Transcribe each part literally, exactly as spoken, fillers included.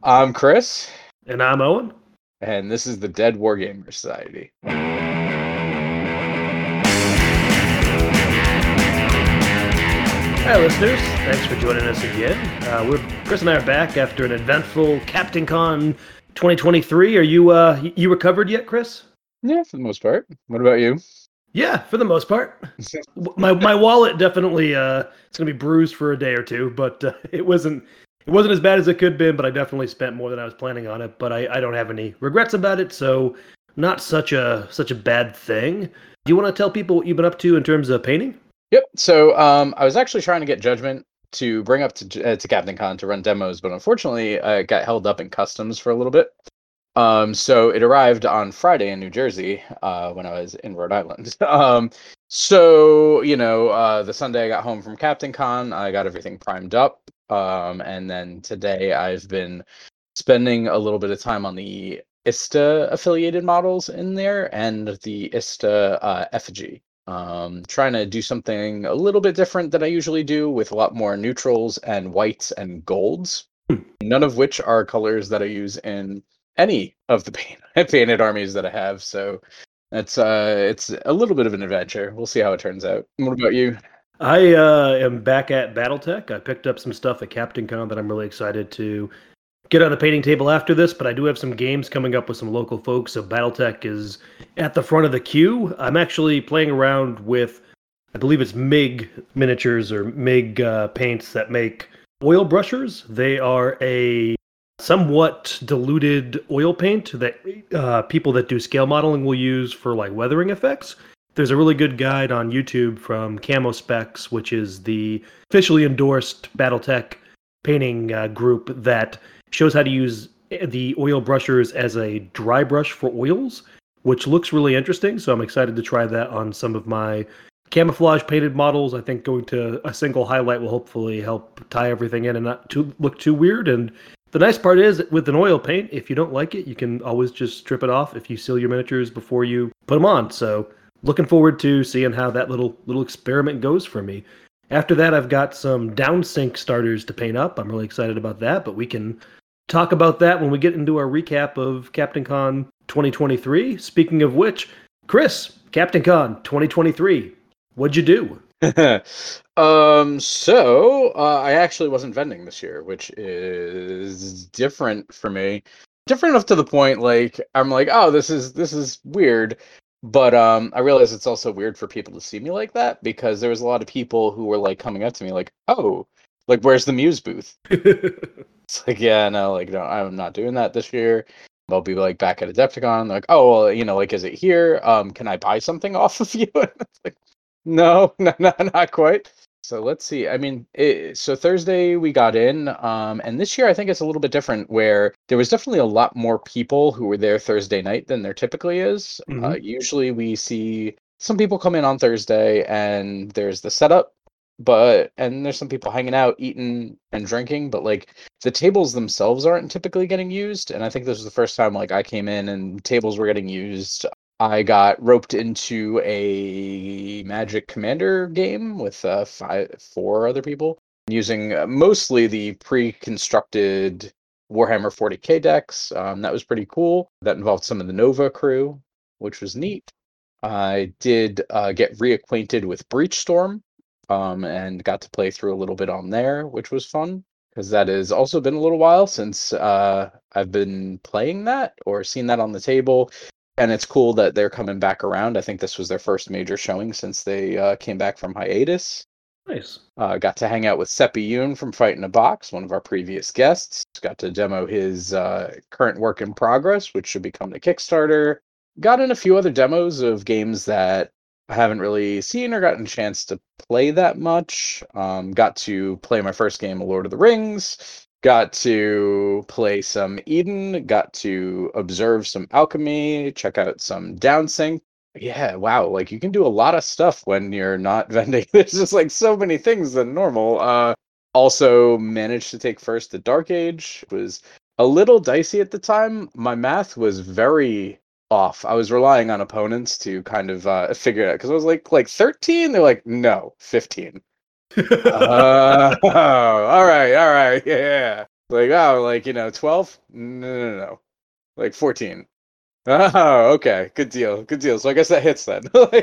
I'm Chris. And I'm Owen. And this is the Dead Wargamer Society. Hi, listeners. Thanks for joining us again. Uh, we're Chris and I are back after an eventful CaptainCon twenty twenty-three. Are you uh you recovered yet, Chris? Yeah, for the most part. What about you? Yeah, for the most part. my my wallet definitely uh it's gonna be bruised for a day or two, but uh, it wasn't it wasn't as bad as it could have been. But I definitely spent more than I was planning on it. But I, I don't have any regrets about it, so not such a such a bad thing. Do you want to tell people what you've been up to in terms of painting? Yep. So um, I was actually trying to get Judgment to bring up to uh, to CaptainCon to run demos, but unfortunately I got held up in customs for a little bit. Um, so it arrived on Friday in New Jersey uh, when I was in Rhode Island. um, so, you know, uh, the Sunday I got home from CaptainCon, I got everything primed up. Um, and then today I've been spending a little bit of time on the I S T A affiliated models in there and the I S T A uh, effigy. Um, trying to do something a little bit different than I usually do with a lot more neutrals and whites and golds, none of which are colors that I use in any of the paint, painted armies that I have. So it's uh, it's a little bit of an adventure. We'll see how it turns out. What about you? I uh, am back at BattleTech. I picked up some stuff at CaptainCon that I'm really excited to get on the painting table after this, but I do have some games coming up with some local folks, so BattleTech is at the front of the queue. I'm actually playing around with, I believe it's M I G miniatures or M I G uh, paints that make oil brushers. They are a somewhat diluted oil paint that uh, people that do scale modeling will use for like weathering effects. There's a really good guide on YouTube from Camo Specs, which is the officially endorsed BattleTech painting uh, group that shows how to use the oil brushers as a dry brush for oils, which looks really interesting. So I'm excited to try that on some of my camouflage painted models. I think going to a single highlight will hopefully help tie everything in and not too, look too weird. And the nice part is with an oil paint, if you don't like it, you can always just strip it off if you seal your miniatures before you put them on. So looking forward to seeing how that little little experiment goes for me. After that, I've got some downsync starters to paint up. I'm really excited about that, but we can talk about that when we get into our recap of CaptainCon twenty twenty-three. Speaking of which, Chris, CaptainCon twenty twenty-three, what'd you do? um, so uh, I actually wasn't vending this year, which is different for me. Different enough to the point, like I'm like, oh, this is this is weird. But um, I realize it's also weird for people to see me like that because there was a lot of people who were like coming up to me like, oh, like where's the Muse booth? It's like, yeah, no, like no, I'm not doing that this year. I'll be like back at Adepticon. Like, oh, well, you know, like, is it here? Um, can I buy something off of you? It's like, no, no, no, not quite. So let's see. I mean, it, so Thursday we got in, um, and this year I think it's a little bit different where there was definitely a lot more people who were there Thursday night than there typically is. Mm-hmm. Uh, usually we see some people come in on Thursday and there's the setup, but and there's some people hanging out, eating and drinking, but like the tables themselves aren't typically getting used. And I think this was the first time like I came in and tables were getting used. I got roped into a Magic Commander game with uh, five, four other people using uh, mostly the pre-constructed Warhammer forty K decks. Um, that was pretty cool. That involved some of the Nova crew, which was neat. I did uh, get reacquainted with Breachstorm um, and got to play through a little bit on there, which was fun because that has also been a little while since uh, I've been playing that or seen that on the table. And it's cool that they're coming back around. I think this was their first major showing since they uh, came back from hiatus. Nice. Uh, got to hang out with Seppi Yoon from Fight in a Box, one of our previous guests. Got to demo his uh, current work in progress, which should become the Kickstarter. Got in a few other demos of games that I haven't really seen or gotten a chance to play that much. Um, got to play my first game of Lord of the Rings. Got to play some Eden, got to observe some alchemy, check out some downsync. Yeah, wow, like you can do a lot of stuff when you're not vending. There's just like so many things than normal. Uh, also managed to take first at Dark Age. It was a little dicey at the time. My math was very off. I was relying on opponents to kind of uh, figure it out because I was like, like thirteen? They're like, no, fifteen. uh, oh, all right, all right, yeah. Like, oh, like, you know, twelve? No, no, no, no. Like fourteen. Oh, okay. Good deal. Good deal. So I guess that hits then.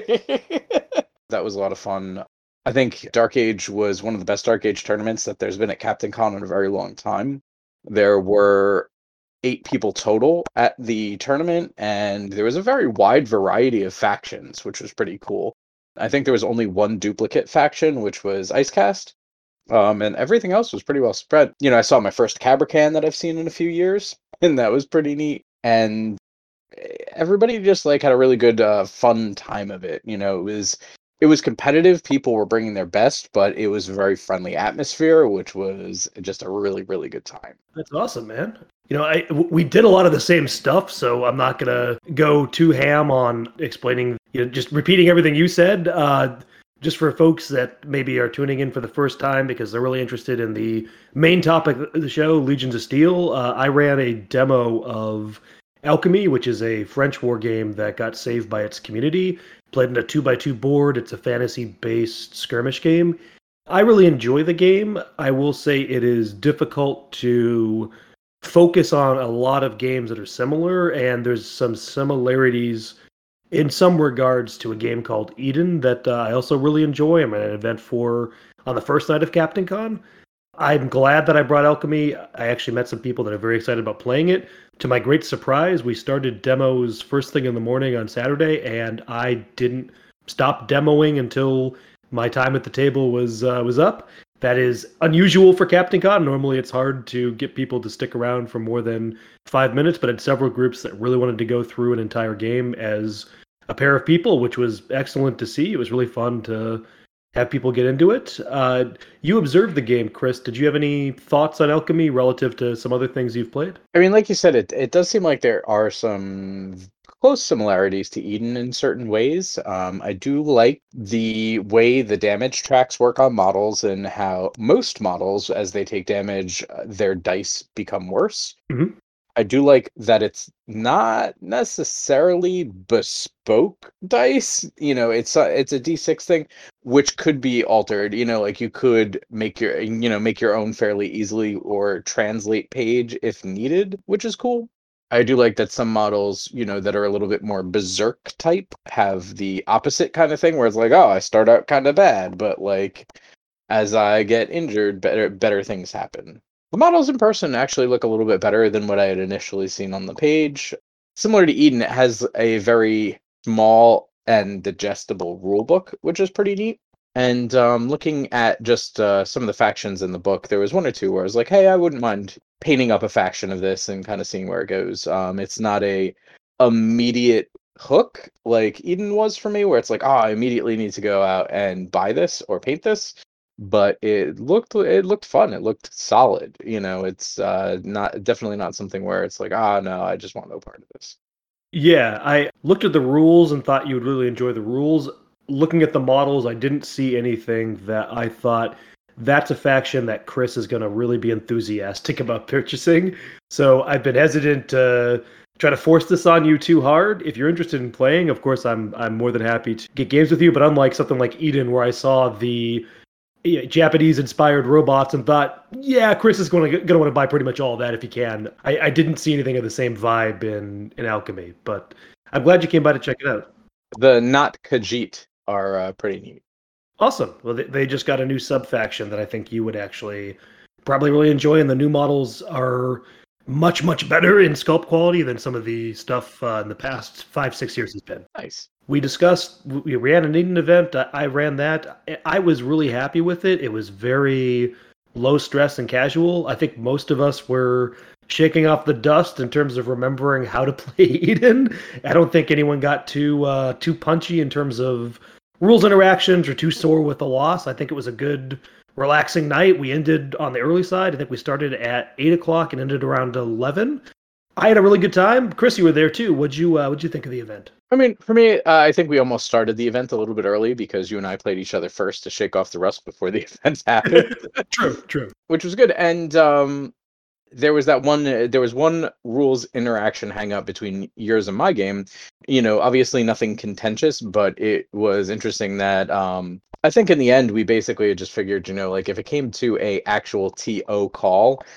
That was a lot of fun. I think Dark Age was one of the best Dark Age tournaments that there's been at Captain Con in a very long time. There were eight people total at the tournament, and there was a very wide variety of factions, which was pretty cool. I think there was only one duplicate faction, which was Icecast. Um, and everything else was pretty well spread. You know, I saw my first Cabracan that I've seen in a few years, and that was pretty neat. And everybody just like had a really good, uh, fun time of it. You know, it was it was competitive. People were bringing their best, but it was a very friendly atmosphere, which was just a really, really good time. That's awesome, man. You know, I w- we did a lot of the same stuff, so I'm not gonna go too ham on explaining. You know, just repeating everything you said. Uh, just for folks that maybe are tuning in for the first time because they're really interested in the main topic of the show, Legions of Steel. Uh, I ran a demo of Alchemy, which is a French war game that got saved by its community. Played in a two by two board. It's a fantasy-based skirmish game. I really enjoy the game. I will say it is difficult to focus on a lot of games that are similar, and there's some similarities in some regards to a game called Eden that uh, I also really enjoy. I'm at an event for on the first night of Captain Con. I'm glad that I brought Alchemy. I actually met some people that are very excited about playing it. To my great surprise, we started demos first thing in the morning on Saturday, and I didn't stop demoing until my time at the table was uh, was up. That is unusual for Captain Con. Normally, it's hard to get people to stick around for more than five minutes, but I had several groups that really wanted to go through an entire game as a pair of people, which was excellent to see. It was really fun to have people get into it. Uh, you observed the game, Chris. Did you have any thoughts on Alchemy relative to some other things you've played? I mean, like you said, it it does seem like there are some close similarities to Eden in certain ways. Um, I do like the way the damage tracks work on models and how most models, as they take damage, uh, their dice become worse. Mm-hmm. I do like that it's not necessarily bespoke dice. You know, it's a, it's a D six thing, which could be altered. You know, like you could make your you know make your own fairly easily or translate page if needed, which is cool. I do like that some models, you know, that are a little bit more berserk type have the opposite kind of thing, where it's like, oh, I start out kind of bad, but like as I get injured, better better things happen. The models in person actually look a little bit better than what I had initially seen on the page. Similar to Eden, it has a very small and digestible rulebook, which is pretty neat. And um, looking at just uh, some of the factions in the book, there was one or two where I was like, hey, I wouldn't mind painting up a faction of this and kind of seeing where it goes. Um, it's not a immediate hook like Eden was for me, where it's like, oh, I immediately need to go out and buy this or paint this. But it looked it looked fun. It looked solid. You know, it's uh, not definitely not something where it's like, ah, no, I just want no part of this. Yeah, I looked at the rules and thought you would really enjoy the rules. Looking at the models, I didn't see anything that I thought that's a faction that Chris is going to really be enthusiastic about purchasing. So I've been hesitant to try to force this on you too hard. If you're interested in playing, of course, I'm I'm more than happy to get games with you. But unlike something like Eden, where I saw the Japanese-inspired robots and thought, yeah, Chris is going to going to want to buy pretty much all of that if he can. I, I didn't see anything of the same vibe in, in Alchemy, but I'm glad you came by to check it out. The not Khajiit are uh, pretty neat. Awesome. Well, they, they just got a new sub-faction that I think you would actually probably really enjoy, and the new models are much, much better in sculpt quality than some of the stuff uh, in the past five, six years has been. Nice. We discussed, we ran an Eden event. I, I ran that. I was really happy with it. It was very low stress and casual. I think most of us were shaking off the dust in terms of remembering how to play Eden. I don't think anyone got too uh, too punchy in terms of rules interactions or too sore with the loss. I think it was a good, relaxing night. We ended on the early side. I think we started at eight o'clock and ended around eleven. I had a really good time. Chris, you were there too. What'd you uh, what'd you think of the event? I mean, for me, uh, I think we almost started the event a little bit early because you and I played each other first to shake off the rust before the event happened. True, true. Which was good. And um, there was that one, uh, there was one rules interaction hang up between yours and my game. You know, obviously nothing contentious, but it was interesting that um, I think in the end we basically just figured, you know, like if it came to a actual T O call,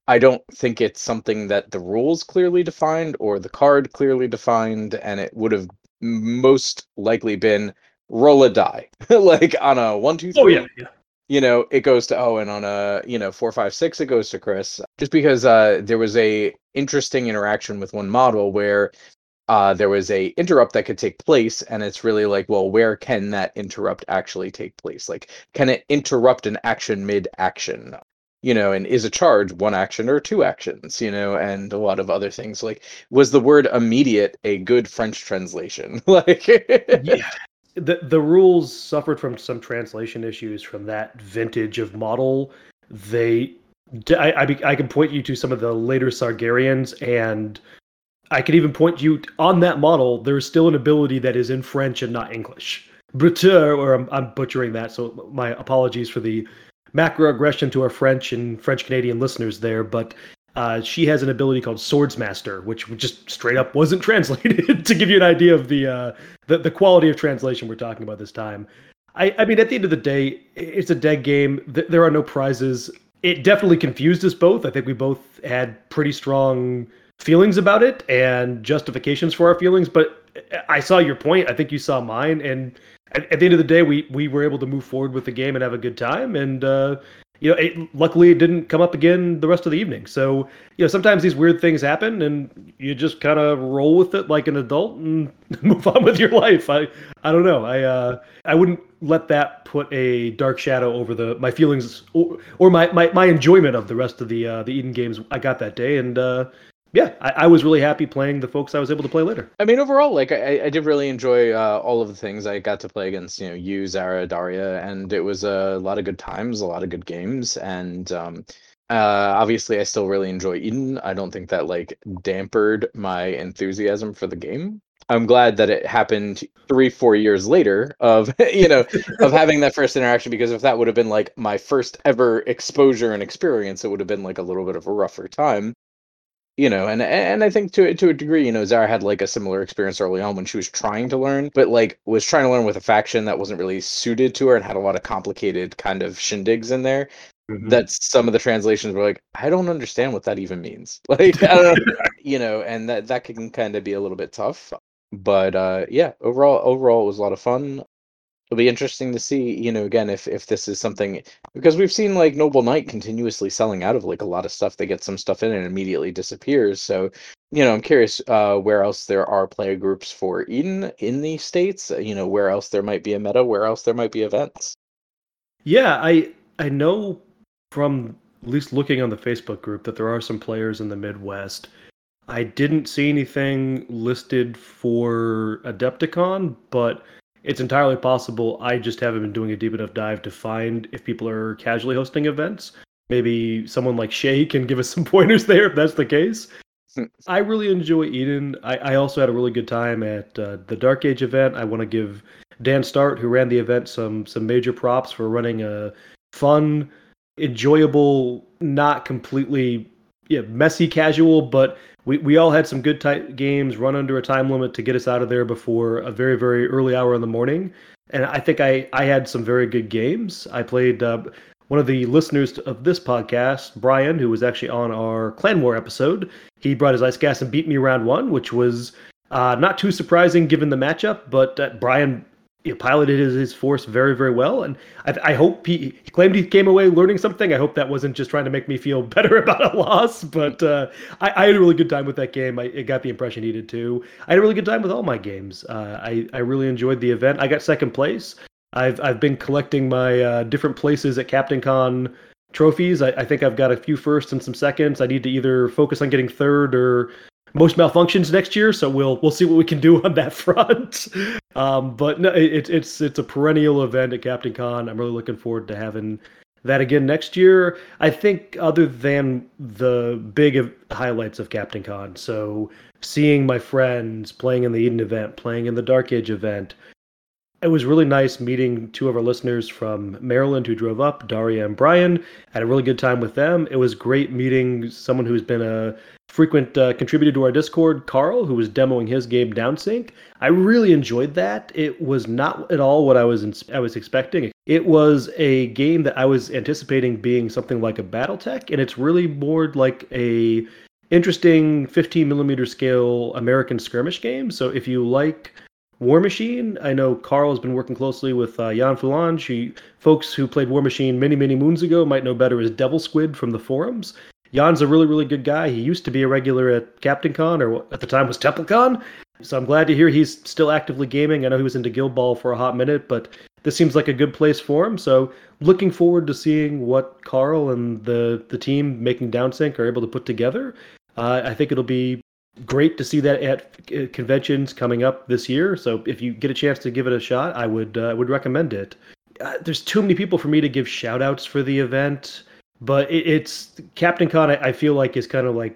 I don't think it's something that the rules clearly defined or the card clearly defined, and it would have most likely been roll a die, like on a one, two, Oh three. yeah, yeah. You know, it goes to Owen. On a, you know, four, five, six, it goes to Chris. Just because uh, there was a interesting interaction with one model where uh, there was a interrupt that could take place, and it's really like, well, where can that interrupt actually take place? Like, can it interrupt an action mid-action? You know, and is a charge one action or two actions? You know, and a lot of other things. Like, was the word immediate a good French translation? Like, Yeah. The the rules suffered from some translation issues from that vintage of model. They, I, I, I can point you to some of the later Sargarians, and I can even point you on that model. There's still an ability that is in French and not English. Bruteur, or I'm, I'm butchering that, so my apologies for the macroaggression to our French and French Canadian listeners there, but uh, she has an ability called Swordsmaster, which just straight up wasn't translated to give you an idea of the, uh, the the quality of translation we're talking about this time. I, I mean, at the end of the day, it's a dead game. There are no prizes. It definitely confused us both. I think we both had pretty strong feelings about it and justifications for our feelings, but I saw your point. I think you saw mine, and at, at the end of the day, we we were able to move forward with the game and have a good time. And uh, you know, it, luckily, it didn't come up again the rest of the evening. So you know, sometimes these weird things happen, and you just kind of roll with it like an adult and move on with your life. I I don't know. I uh, I wouldn't let that put a dark shadow over the my feelings or, or my, my my enjoyment of the rest of the uh, the Eden games I got that day. And uh, yeah, I, I was really happy playing the folks I was able to play later. I mean, overall, like I, I did really enjoy uh, all of the things I got to play against, you know, you, Zara, Daria, and it was a lot of good times, a lot of good games, and um, uh, obviously, I still really enjoy Eden. I don't think that like dampered my enthusiasm for the game. I'm glad that it happened three, four years later of you know of having that first interaction, because if that would have been like my first ever exposure and experience, it would have been like a little bit of a rougher time. You know, and and I think to to a degree, you know, Zara had like a similar experience early on when she was trying to learn, but like was trying to learn with a faction that wasn't really suited to her and had a lot of complicated kind of shindigs in there. Mm-hmm. That some of the translations were like, I don't understand what that even means. Like, I don't know, you know, and that that can kind of be a little bit tough. But uh, yeah, overall, overall, it was a lot of fun. It'll be interesting to see, you know, again, if if this is something, because we've seen like Noble Knight continuously selling out of like a lot of stuff. They get some stuff in and immediately disappears. So, you know, I'm curious uh, where else there are player groups for Eden in the States. You know, where else there might be a meta, where else there might be events. Yeah, I I know from at least looking on the Facebook group that there are some players in the Midwest. I didn't see anything listed for Adepticon, but it's entirely possible I just haven't been doing a deep enough dive to find if people are casually hosting events. Maybe someone like Shay can give us some pointers there if that's the case. I really enjoy Eden. I, I also had a really good time at uh, the Dark Age event. I want to give Dan Start, who ran the event, some some major props for running a fun, enjoyable, not completely yeah, messy casual, but we, we all had some good type games run under a time limit to get us out of there before a very, very early hour in the morning. And I think I, I had some very good games. I played uh, one of the listeners of this podcast, Brian, who was actually on our Clan War episode. He brought his Ice Gas and beat me round one, which was uh, not too surprising given the matchup, but uh, Brian he piloted his, his force very, very well. And I, I hope he, he claimed he came away learning something. I hope that wasn't just trying to make me feel better about a loss. But uh, I, I had a really good time with that game. I it got the impression he did too. I had a really good time with all my games. Uh, I, I really enjoyed the event. I got second place. I've I've been collecting my uh, different places at Captain Con trophies. I, I think I've got a few firsts and some seconds. I need to either focus on getting third or most malfunctions next year, so we'll we'll see what we can do on that front. Um, but no, it, it's it's a perennial event at Captain Con. I'm really looking forward to having that again next year. I think other than the big highlights of Captain Con, so seeing my friends playing in the Eden event, playing in the Dark Age event, it was really nice meeting two of our listeners from Maryland who drove up, Daria and Brian. I had a really good time with them. It was great meeting someone who's been a frequent uh, contributor to our Discord, Carl, who was demoing his game Downsync. I really enjoyed that. It was not at all what I was in, I was expecting. It was a game that I was anticipating being something like a BattleTech, and it's really more like a interesting fifteen millimeter scale American skirmish game. So if you like War Machine, I know Carl has been working closely with uh, Jan Fulange. He, folks who played War Machine many, many moons ago might know better as Devil Squid from the forums. Jan's a really, really good guy. He used to be a regular at Captain Con, or at the time was TempleCon. So I'm glad to hear he's still actively gaming. I know he was into Guild Ball for a hot minute, but this seems like a good place for him. So looking forward to seeing what Carl and the, the team making Downsync are able to put together. Uh, I think it'll be great to see that at conventions coming up this year. So if you get a chance to give it a shot, I would uh, would recommend it. Uh, there's too many people for me to give shout outs for the event, but it, it's Captain Con, I, I feel like is kind of like,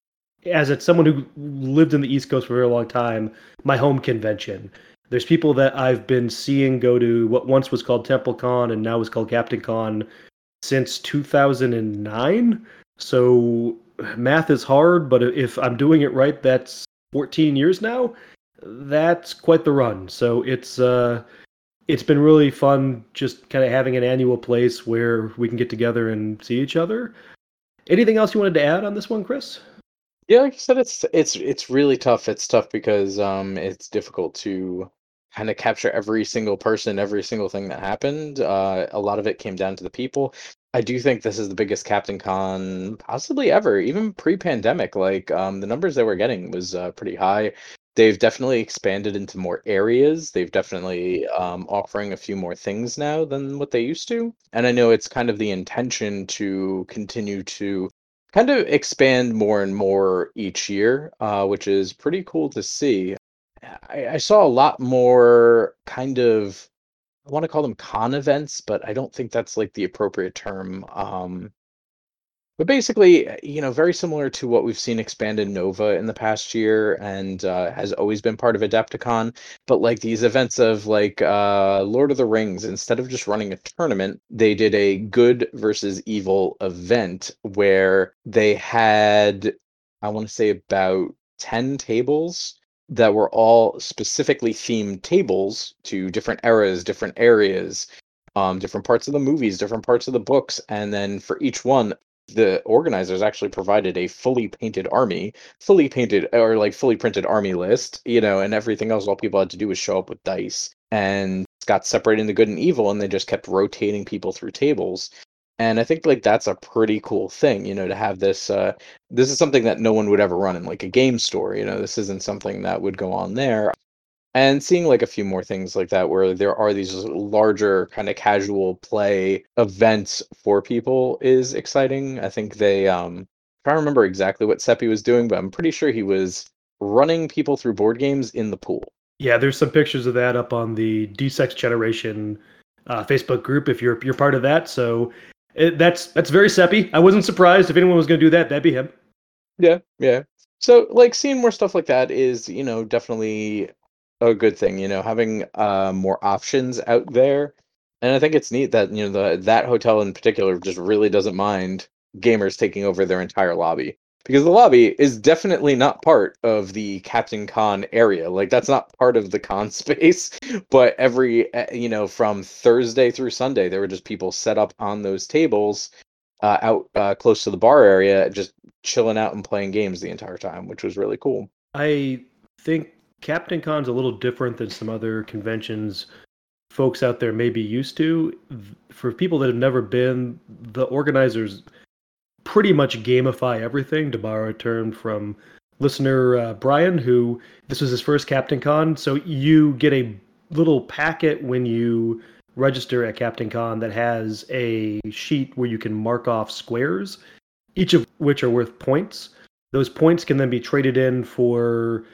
as it's someone who lived in the East Coast for a very long time, my home convention. There's people that I've been seeing go to what once was called TempleCon and now is called Captain Con since two thousand nine. So math is hard, but if I'm doing it right, that's fourteen years now. That's quite the run. So it's uh, it's been really fun just kind of having an annual place where we can get together and see each other. Anything else you wanted to add on this one, Chris? Yeah, like I said, it's it's it's really tough. It's tough because um, it's difficult to kind of capture every single person, every single thing that happened. Uh, a lot of it came down to the people. I do think this is the biggest Captain Con possibly ever, even pre-pandemic. Like um, the numbers that we're getting was uh, pretty high. They've definitely expanded into more areas. They've definitely um, offering a few more things now than what they used to. And I know it's kind of the intention to continue to kind of expand more and more each year, uh, which is pretty cool to see. I, I saw a lot more kind of, I want to call them con events, but I don't think that's like the appropriate term. Um, but basically, uh, you know, very similar to what we've seen expand in Nova in the past year and uh, has always been part of Adepticon. But like these events of like uh, Lord of the Rings, instead of just running a tournament, they did a good versus evil event where they had, I want to say, about ten tables that were all specifically themed tables to different eras, different areas, um, different parts of the movies, different parts of the books. And then for each one, the organizers actually provided a fully painted army, fully painted or like fully printed army list, you know, and everything else. All people had to do was show up with dice and got separated into good and evil. And they just kept rotating people through tables. And I think like that's a pretty cool thing, you know, to have this. Uh, this is something that no one would ever run in like a game store. You know, this isn't something that would go on there. And seeing like a few more things like that where there are these larger kind of casual play events for people is exciting. I think they, um, I don't remember exactly what Seppi was doing, but I'm pretty sure he was running people through board games in the pool. Yeah, there's some pictures of that up on the D-Sex Generation uh, Facebook group if you're you're part of that. So it, that's that's very Seppi. I wasn't surprised if anyone was going to do that. That'd be him. Yeah, yeah. So like seeing more stuff like that is, you know, definitely a good thing, you know, having uh, more options out there. And I think it's neat that, you know, the that hotel in particular just really doesn't mind gamers taking over their entire lobby. Because the lobby is definitely not part of the Captain Con area. Like, that's not part of the con space. But every, uh, you know, from Thursday through Sunday, there were just people set up on those tables uh, out uh, close to the bar area, just chilling out and playing games the entire time, which was really cool. I think Captain Con's a little different than some other conventions folks out there may be used to. For people that have never been, the organizers pretty much gamify everything, to borrow a term from listener uh, Brian, who this was his first Captain Con. So you get a little packet when you register at Captain Con that has a sheet where you can mark off squares, each of which are worth points. Those points can then be traded in for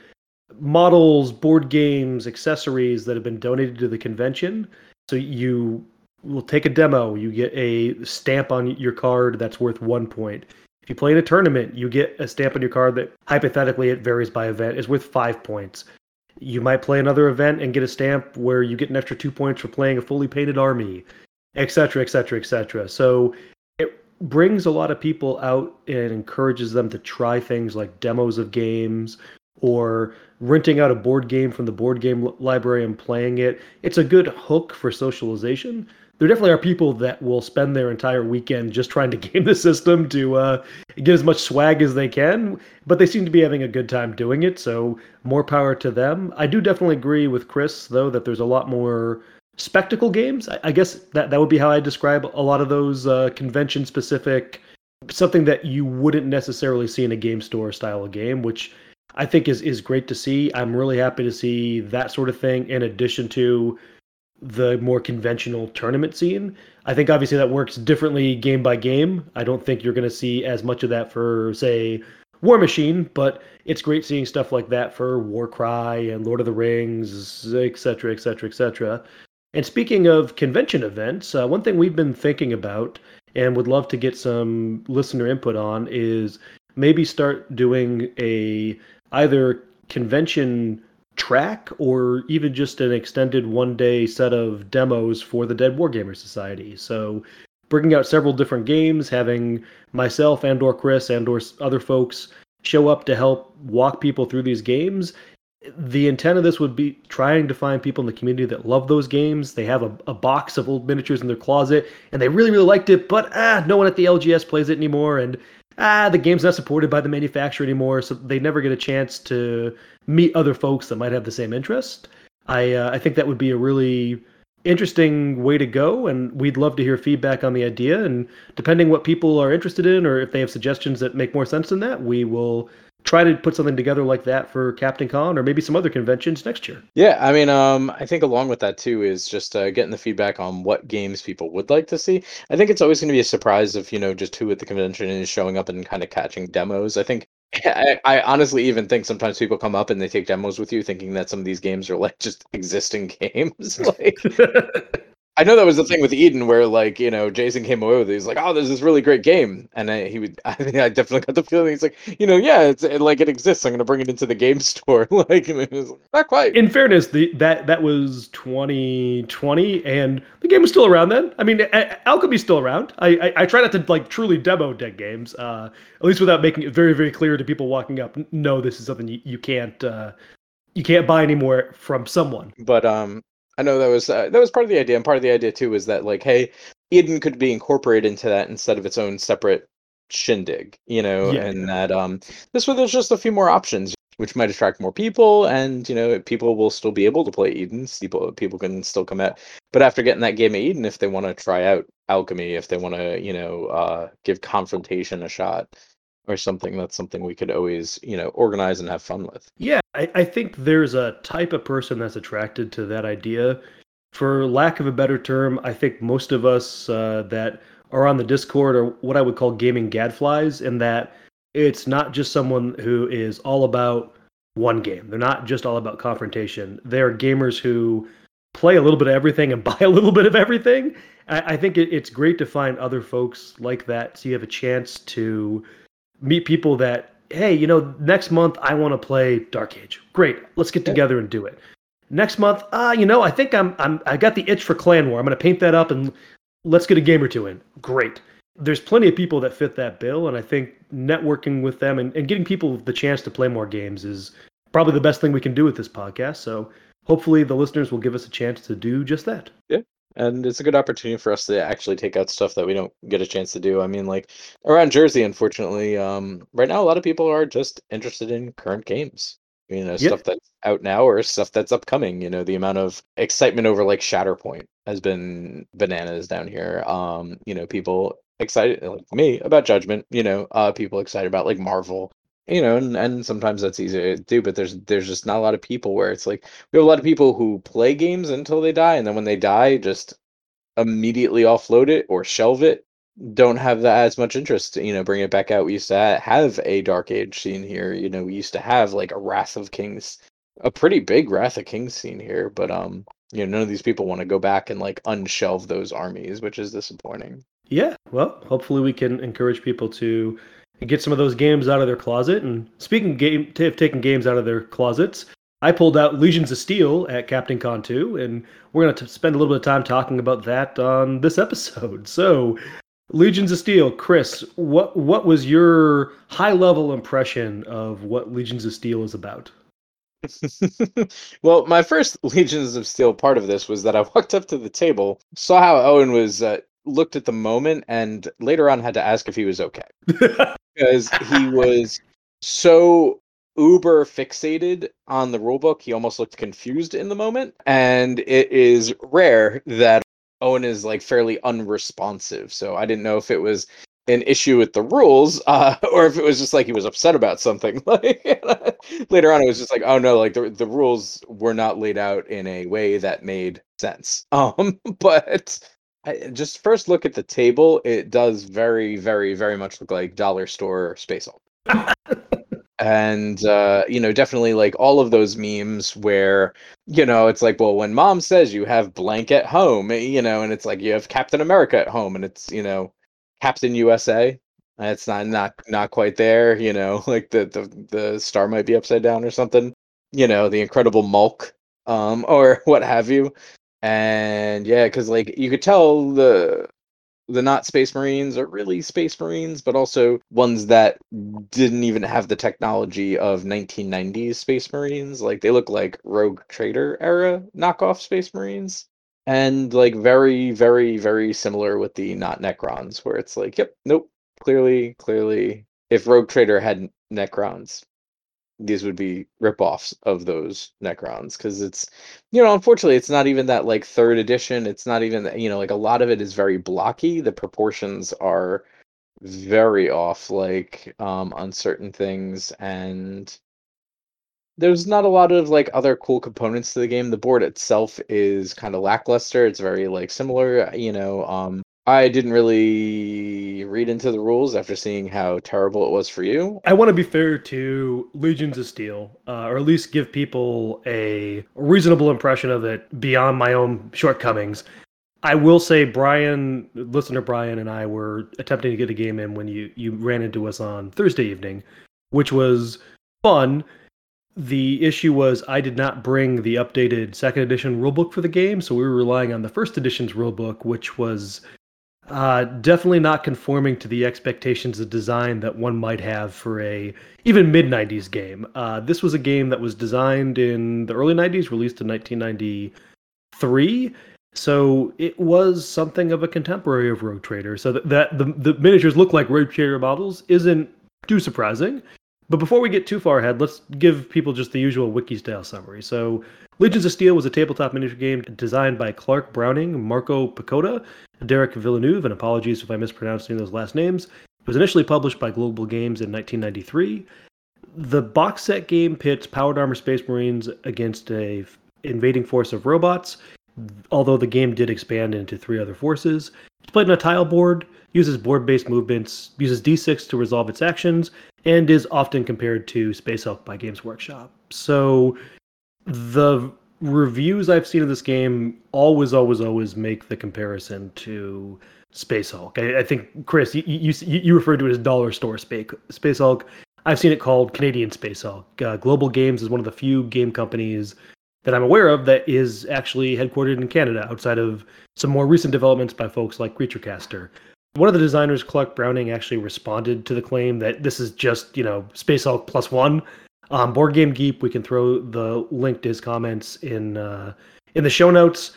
models, board games, accessories that have been donated to the convention. So you will take a demo, you get a stamp on your card that's worth one point. If you play in a tournament, you get a stamp on your card that, hypothetically, it varies by event, is worth five points. You might play another event and get a stamp where you get an extra two points for playing a fully painted army, et cetera, et cetera, et cetera. So it brings a lot of people out and encourages them to try things like demos of games or renting out a board game from the board game library and playing it. It's a good hook for socialization, there definitely are people that will spend their entire weekend just trying to game the system to uh, get as much swag as they can, but they seem to be having a good time doing it, so more power to them. I do definitely agree with Chris, though, that there's a lot more spectacle games. I, I guess that, that would be how I describe a lot of those uh, convention-specific, something that you wouldn't necessarily see in a game store style of game, which I think is, is great to see. I'm really happy to see that sort of thing in addition to the more conventional tournament scene. I think obviously that works differently game by game. I don't think you're going to see as much of that for, say, War Machine, but it's great seeing stuff like that for Warcry and Lord of the Rings, et cetera, et cetera, et cetera. And speaking of convention events, uh, one thing we've been thinking about and would love to get some listener input on is maybe start doing a either convention track or even just an extended one-day set of demos for the Dead Wargamer Society. So bringing out several different games, having myself and or Chris and or other folks show up to help walk people through these games. The intent of this would be trying to find people in the community that love those games. They have a, a box of old miniatures in their closet, and they really, really liked it, but ah, no one at the L G S plays it anymore, and ah, the game's not supported by the manufacturer anymore, so they never get a chance to meet other folks that might have the same interest. I uh, I think that would be a really interesting way to go, and we'd love to hear feedback on the idea, and depending what people are interested in, or if they have suggestions that make more sense than that, we will try to put something together like that for Captain Con or maybe some other conventions next year. Yeah, I mean, um, I think along with that too is just uh, getting the feedback on what games people would like to see. I think it's always going to be a surprise of, you know, just who at the convention is showing up and kind of catching demos. I think, I, I honestly even think sometimes people come up and they take demos with you thinking that some of these games are like just existing games. Like, I know that was the thing with Eden, where like, you know, Jason came away with it. He's like, "Oh, there's this really great game," and I, he would. I think I definitely got the feeling he's like, you know, yeah, it's it, like it exists. I'm gonna bring it into the game store. Like, and it was like, not quite. In fairness, the that that was twenty twenty, and the game was still around then. I mean, Alchemy's still around. I, I I try not to like truly demo dead games, uh, at least without making it very very clear to people walking up. No, this is something you, you can't uh, you can't buy anymore from someone. But um. I know that was uh, that was part of the idea, and part of the idea too is that like, hey, Eden could be incorporated into that instead of its own separate shindig, you know, Yeah. and that um, this way there's just a few more options, which might attract more people, and you know, people will still be able to play Eden. People people can still come out, but after getting that game of Eden, if they want to try out Alchemy, if they want to, you know, uh, give Confrontation a shot or something, that's something we could always, you know, organize and have fun with. Yeah, I, I think there's a type of person that's attracted to that idea. For lack of a better term, I think most of us uh, that are on the Discord are what I would call gaming gadflies, in that it's not just someone who is all about one game. They're not just all about confrontation. They're gamers who play a little bit of everything and buy a little bit of everything. I, I think it, it's great to find other folks like that, so you have a chance to meet people that, hey, you know, next month I want to play Dark Age. Great, let's get together and do it. Next month, ah, uh, you know, I think I'm I'm I got the itch for Clan War. I'm going to paint that up and let's get a game or two in. Great. There's plenty of people that fit that bill, and I think networking with them and, and getting people the chance to play more games is probably the best thing we can do with this podcast. So hopefully the listeners will give us a chance to do just that. Yeah. And it's a good opportunity for us to actually take out stuff that we don't get a chance to do. I mean, like, around Jersey, unfortunately, um, right now, a lot of people are just interested in current games. You know, Yeah. stuff that's out now or stuff that's upcoming. You know, the amount of excitement over, like, Shatterpoint has been bananas down here. Um, you know, people excited, like me, about Judgment. You know, uh, people excited about, like, Marvel. You know, and, and sometimes that's easy to do, but there's there's just not a lot of people where it's like, we have a lot of people who play games until they die, and then when they die, just immediately offload it or shelve it. Don't have that as much interest to, you know, bring it back out. We used to have a Dark Age scene here. You know, we used to have like a Wrath of Kings, a pretty big Wrath of Kings scene here, but um, you know, none of these people want to go back and like unshelve those armies, which is disappointing. Yeah, well, hopefully we can encourage people to get some of those games out of their closet. And speaking of game, t- taking games out of their closets, I pulled out Legions of Steel at Captain Con two, and we're going to spend a little bit of time talking about that on this episode. So, Legions of Steel, Chris, what what was your high-level impression of what Legions of Steel is about? Well, my first Legions of Steel part of this was that I walked up to the table, saw how Owen was uh, looked at the moment, and later on had to ask if he was okay because he was so uber fixated on the rulebook, he almost looked confused in the moment. And it is rare that Owen is like fairly unresponsive, so I didn't know if it was an issue with the rules, uh, or if it was just like he was upset about something. Like later on, it was just like, oh no, like the the rules were not laid out in a way that made sense. Um, but I, just first look at the table, it does very, very, very much look like dollar store Space Hulk. And uh, you know, definitely like all of those memes where, you know, it's like, well, when mom says you have blank at home, you know, and it's like you have Captain America at home, and it's, you know, Captain U S A. It's not not not quite there, you know, like the the the star might be upside down or something, you know, the Incredible Mulk, um, or what have you. And yeah, because like you could tell the the not Space Marines are really Space Marines, but also ones that didn't even have the technology of nineteen nineties Space Marines. Like they look like Rogue Trader era knockoff Space Marines. And like very, very, very similar with the not Necrons, where it's like, yep, nope, clearly, clearly, if Rogue Trader had Necrons, these would be ripoffs of those Necrons, because it's, you know, unfortunately, it's not even that like third edition. It's not even that, you know, like a lot of it is very blocky. The proportions are very off, like um, on certain things, and there's not a lot of like other cool components to the game. The board itself is kind of lackluster. It's very like similar, you know. Um, I didn't really read into the rules after seeing how terrible it was for you. I want to be fair to Legions of Steel, uh, or at least give people a reasonable impression of it beyond my own shortcomings. I will say, Brian, listener Brian, and I were attempting to get a game in when you you ran into us on Thursday evening, which was fun. The issue was I did not bring the updated second edition rulebook for the game, so we were relying on the first edition's rulebook, which was uh, definitely not conforming to the expectations of design that one might have for a even mid nineties game. Uh, this was a game that was designed in the early nineties, released in nineteen ninety-three, so it was something of a contemporary of Rogue Trader. So that, that the, the miniatures look like Rogue Trader models isn't too surprising. But before we get too far ahead, let's give people just the usual wiki-style summary. So, Legions of Steel was a tabletop miniature game designed by Clark Browning, Marco Picota, Derek Villeneuve, and apologies if I mispronounced any of those last names. It was initially published by Global Games in nineteen ninety-three. The box set game pits powered armor Space Marines against a invading force of robots, although the game did expand into three other forces. It's played on a tile board, uses board-based movements, uses D six to resolve its actions, and is often compared to Space Hulk by Games Workshop. So the reviews I've seen of this game always, always, always make the comparison to Space Hulk. I, I think, Chris, you, you you referred to it as dollar store Space, Space Hulk. I've seen it called Canadian Space Hulk. Uh, Global Games is one of the few game companies that I'm aware of that is actually headquartered in Canada, outside of some more recent developments by folks like Creaturecaster. One of the designers, Clark Browning, actually responded to the claim that this is just, you know, Space Hulk plus one. Um, Board Game Geek, we can throw the link to his comments in uh, in the show notes.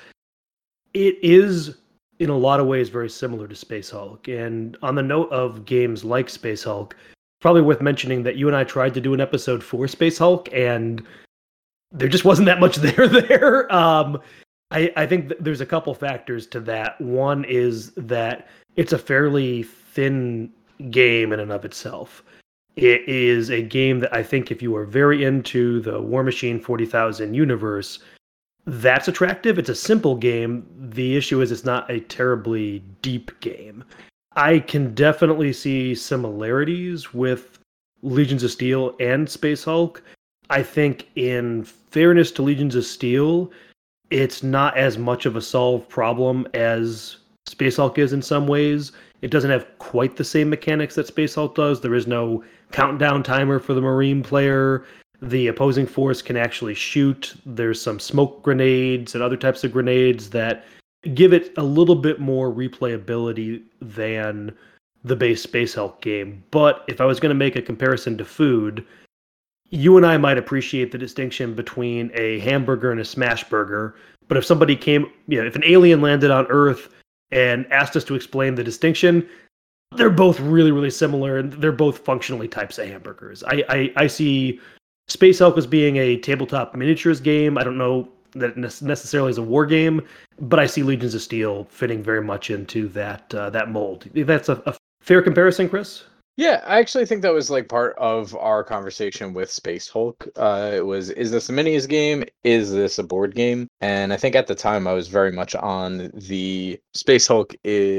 It is, in a lot of ways, very similar to Space Hulk. And on the note of games like Space Hulk, probably worth mentioning that you and I tried to do an episode for Space Hulk, and there just wasn't that much there there. Um, I, I think th- there's a couple factors to that. One is that it's a fairly thin game in and of itself. It is a game that I think if you are very into the War Machine forty thousand universe, that's attractive. It's a simple game. The issue is it's not a terribly deep game. I can definitely see similarities with Legions of Steel and Space Hulk. I think in fairness to Legions of Steel, it's not as much of a solved problem as Space Hulk is in some ways. It doesn't have quite the same mechanics that Space Hulk does. There is no countdown timer for the Marine player. The opposing force can actually shoot. There's some smoke grenades and other types of grenades that give it a little bit more replayability than the base Space Hulk game. But if I was going to make a comparison to food, you and I might appreciate the distinction between a hamburger and a smash burger, but if somebody came, you know, if an alien landed on Earth and asked us to explain the distinction, they're both really, really similar, and they're both functionally types of hamburgers. I, I, I see Space Hulk as being a tabletop miniatures game. I don't know that it necessarily is a war game, but I see Legions of Steel fitting very much into that uh, that mold. That's a, a fair comparison, Chris? Yeah, I actually think that was like part of our conversation with Space Hulk. Uh, it was, is this a minis game? Is this a board game? And I think at the time I was very much on the Space Hulk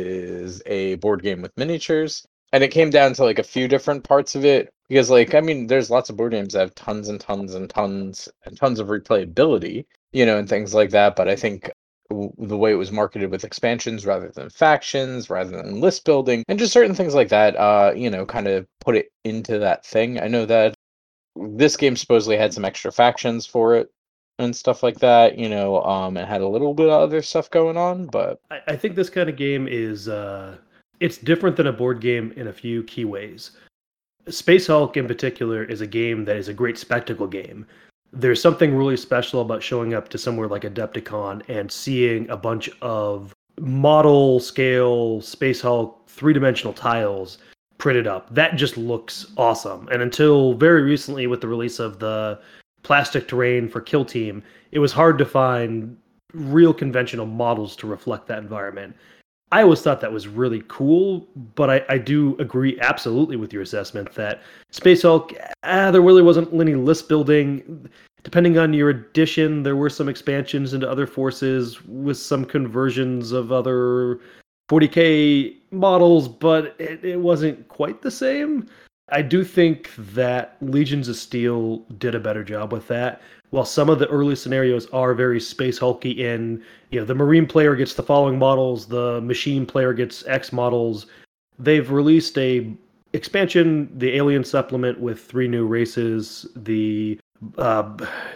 is a board game with miniatures. And it came down to like a few different parts of it. Because like, I mean, there's lots of board games that have tons and tons and tons and tons of replayability, you know, and things like that. But I think the way it was marketed with expansions rather than factions, rather than list building, and just certain things like that, uh, you know, kind of put it into that thing. I know that this game supposedly had some extra factions for it and stuff like that, you know, um, and had a little bit of other stuff going on, but I, I think this kind of game is, uh, it's different than a board game in a few key ways. Space Hulk in particular is a game that is a great spectacle game. There's something really special about showing up to somewhere like Adepticon and seeing a bunch of model scale Space Hulk three-dimensional tiles printed up. That just looks awesome. And until very recently with the release of the plastic terrain for Kill Team, it was hard to find real conventional models to reflect that environment. I always thought that was really cool, but I, I do agree absolutely with your assessment that Space Hulk, ah, there really wasn't any list building. Depending on your edition, there were some expansions into other forces with some conversions of other forty K models, but it, it wasn't quite the same. I do think that Legions of Steel did a better job with that. While some of the early scenarios are very Space Hulky in, you know, the Marine player gets the following models, the Machine player gets X models, they've released a expansion, the Alien Supplement with three new races, the uh,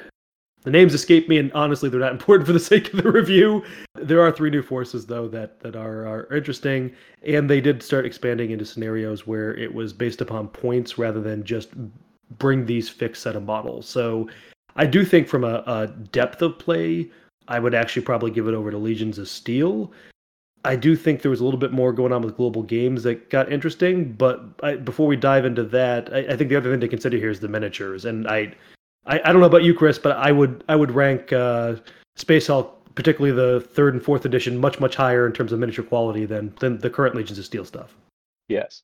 the names escape me, and honestly, they're not important for the sake of the review. There are three new forces, though, that, that are, are interesting, and they did start expanding into scenarios where it was based upon points rather than just bring these fixed set of models. So I do think from a, a depth of play, I would actually probably give it over to Legions of Steel. I do think there was a little bit more going on with Global Games that got interesting, but I, before we dive into that, I, I think the other thing to consider here is the miniatures, and I I, I don't know about you, Chris, but I would I would rank uh, Space Hulk, particularly the third and fourth edition, much much higher in terms of miniature quality than than the current Legions of Steel stuff. Yes.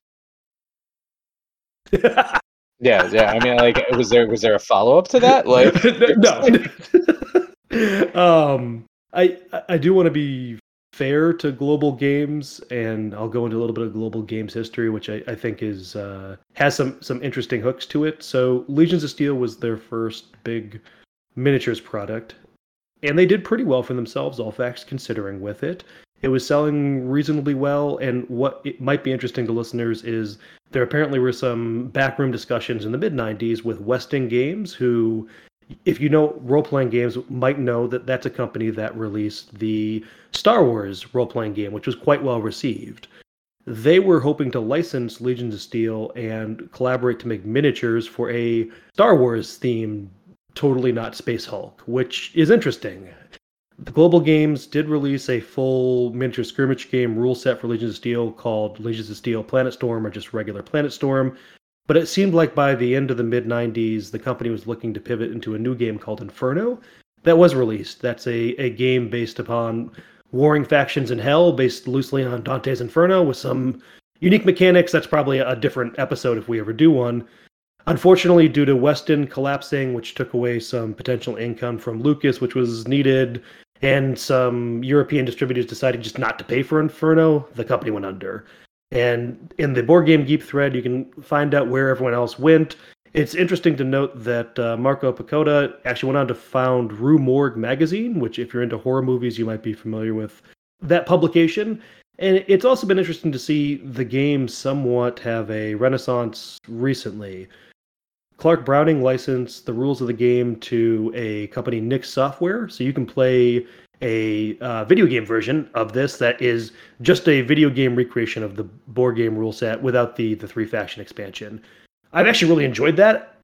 yeah, yeah. I mean, like, was there was there a follow up to that? Like, no. um, I I do want to be fair to Global Games, and I'll go into a little bit of Global Games history, which I, I think is uh, has some some interesting hooks to it. So Legions of Steel was their first big miniatures product, and they did pretty well for themselves, all facts considering, with it. It was selling reasonably well, and what it might be interesting to listeners is there apparently were some backroom discussions in the mid nineties with Westing Games, who, if you know role-playing games, might know that that's a company that released the Star Wars role-playing game, which was quite well received. They were hoping to license Legions of Steel and collaborate to make miniatures for a Star Wars theme, totally not Space Hulk, which is interesting. The Global Games did release a full miniature skirmish game rule set for Legions of Steel called Legions of Steel Planet Storm, or just regular Planet Storm. But it seemed like by the end of the mid nineties, the company was looking to pivot into a new game called Inferno. That was released. That's a, a game based upon warring factions in hell, based loosely on Dante's Inferno, with some unique mechanics. That's probably a different episode if we ever do one. Unfortunately, due to Weston collapsing, which took away some potential income from Lucas, which was needed, and some European distributors decided just not to pay for Inferno, the company went under. And in the Board Game Geek thread, you can find out where everyone else went. It's interesting to note that uh, Marco Piccotta actually went on to found Rue Morgue magazine, which if you're into horror movies, you might be familiar with that publication. And it's also been interesting to see the game somewhat have a renaissance recently. Clark Browning licensed the rules of the game to a company, Nick Software, so you can play a uh, video game version of this that is just a video game recreation of the board game rule set without the, the three faction expansion. I've actually really enjoyed that.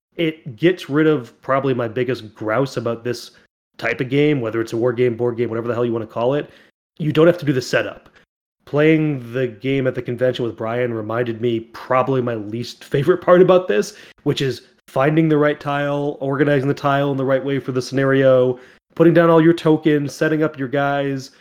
it gets rid of probably my biggest grouse about this type of game, whether it's a war game, board game, whatever the hell you want to call it. You don't have to do the setup. Playing the game at the convention with Brian reminded me probably my least favorite part about this, which is finding the right tile, organizing the tile in the right way for the scenario, putting down all your tokens, setting up your guys,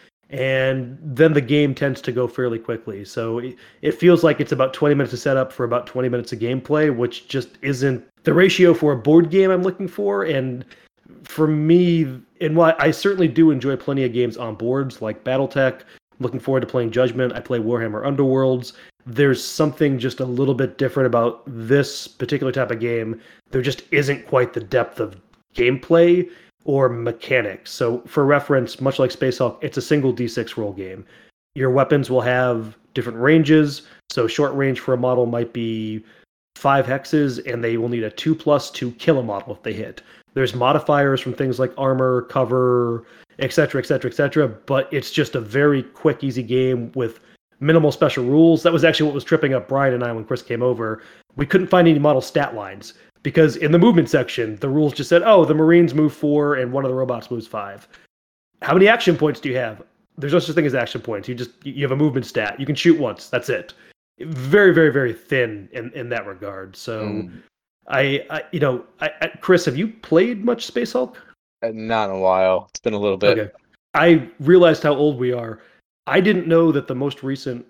and then the game tends to go fairly quickly. So it, it feels like it's about twenty minutes of setup for about twenty minutes of gameplay, which just isn't the ratio for a board game I'm looking for. And for me, and what I certainly do enjoy plenty of games on boards like BattleTech. Looking forward to playing Judgment. I play Warhammer Underworlds. There's something just a little bit different about this particular type of game. There just isn't quite the depth of gameplay or mechanics. So for reference, much like Space Hulk, it's a single D six roll game. Your weapons will have different ranges. So short range for a model might be five hexes, and they will need a two plus to kill a model if they hit. There's modifiers from things like armor, cover, et cetera, et cetera, et cetera. But it's just a very quick, easy game with minimal special rules. That was actually what was tripping up Brian and I when Chris came over. We couldn't find any model stat lines because in the movement section, the rules just said, oh, the Marines move four and one of the robots moves five. How many action points do you have? There's no such thing as action points. You just, you have a movement stat. You can shoot once. That's it. Very, very, very thin in, in that regard. So mm. I, I, you know, I, I, Chris, have you played much Space Hulk? Not in a while. It's been a little bit. Okay. I realized how old we are. I didn't know that the most recent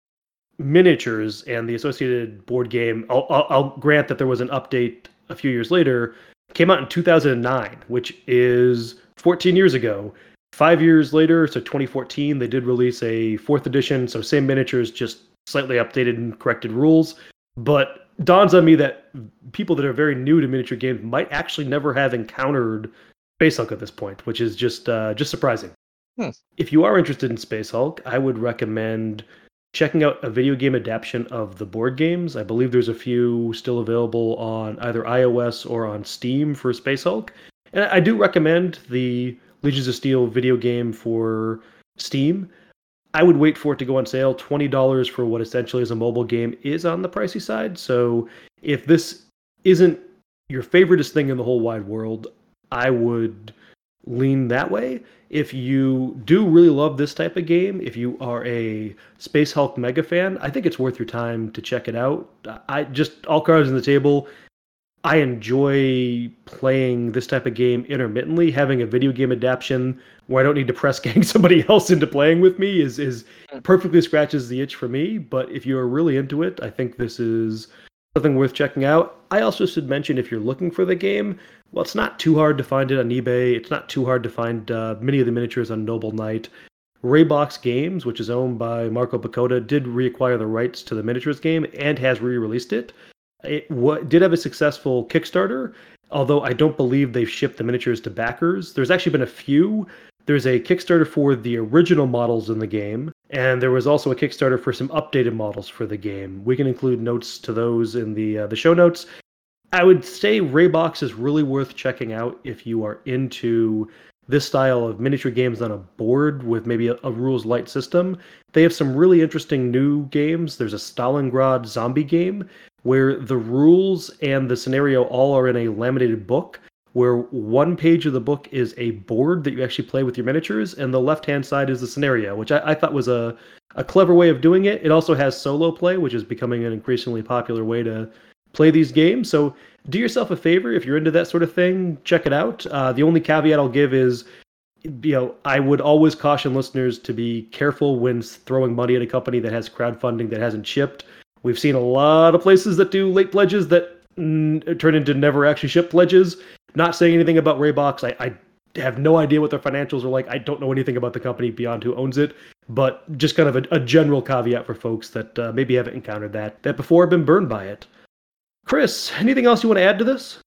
miniatures and the associated board game, I'll, I'll, I'll grant that there was an update a few years later, came out in two thousand nine, which is fourteen years ago. Five years later, so twenty fourteen, they did release a fourth edition, so same miniatures, just slightly updated and corrected rules. But dawns on me that people that are very new to miniature games might actually never have encountered Space Hulk at this point, which is just uh, just surprising. Hmm. If you are interested in Space Hulk, I would recommend checking out a video game adaptation of the board games. I believe there's a few still available on either iOS or on Steam for Space Hulk. And I do recommend the Legions of Steel video game for Steam. I would wait for it to go on sale. twenty dollars for what essentially is a mobile game is on the pricey side. So if this isn't your favoriteest thing in the whole wide world, I would lean that way. If you do really love this type of game, if you are a Space Hulk mega fan, I think it's worth your time to check it out. I just, all cards on the table, I enjoy playing this type of game intermittently. Having a video game adaptation where I don't need to press gang somebody else into playing with me is, is perfectly scratches the itch for me. But if you're really into it, I think this is something worth checking out. I also should mention, if you're looking for the game, well, it's not too hard to find it on eBay. It's not too hard to find uh, many of the miniatures on Noble Knight. Raybox Games, which is owned by Marco Bacota, did reacquire the rights to the miniatures game and has re-released it. It w- did have a successful Kickstarter, although I don't believe they've shipped the miniatures to backers. There's actually been a few. There's a Kickstarter for the original models in the game, and there was also a Kickstarter for some updated models for the game. We can include notes to those in the uh, the show notes. I would say Raybox is really worth checking out if you are into this style of miniature games on a board with maybe a, a rules light system. They have some really interesting new games. There's a Stalingrad zombie game where the rules and the scenario all are in a laminated book, where one page of the book is a board that you actually play with your miniatures, and the left-hand side is the scenario, which I, I thought was a, a clever way of doing it. It also has solo play, which is becoming an increasingly popular way to play these games. So do yourself a favor. If you're into that sort of thing, check it out. Uh, the only caveat I'll give is, you know, I would always caution listeners to be careful when throwing money at a company that has crowdfunding that hasn't shipped. We've seen a lot of places that do late pledges that mm, turn into never actually ship pledges. Not saying anything about Raybox. I, I have no idea what their financials are like. I don't know anything about the company beyond who owns it. But just kind of a, a general caveat for folks that uh, maybe haven't encountered that, that before have been burned by it. Chris, anything else you want to add to this?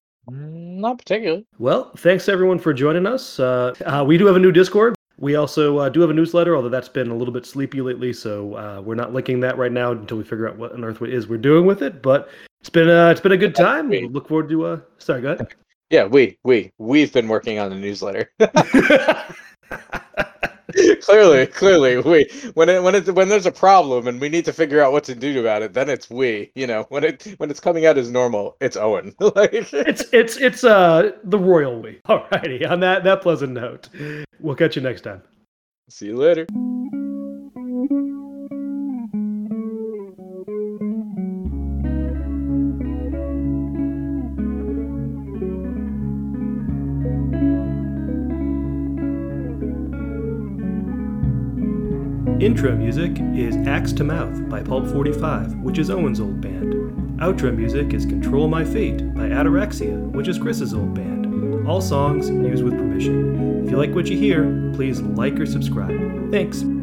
Not particularly. Well, thanks everyone for joining us. Uh, uh, we do have a new Discord. We also uh, do have a newsletter, although that's been a little bit sleepy lately, so uh, we're not linking that right now until we figure out what on earth it is we're doing with it. But it's been uh, it's been a good time. We look forward to. Uh... Sorry, go ahead. Yeah, we we we've been working on the newsletter. clearly, clearly, we when it when it when there's a problem and we need to figure out what to do about it, then it's we. You know, when it when it's coming out as normal, it's Owen. Like it's it's it's uh the royal we. Alrighty, on that that pleasant note, we'll catch you next time. See you later. Intro music is Axe to Mouth by Pulp forty-five, which is Owen's old band. Outro music is Control My Fate by Ataraxia, which is Chris's old band. All songs used with permission. If you like what you hear, please like or subscribe. Thanks.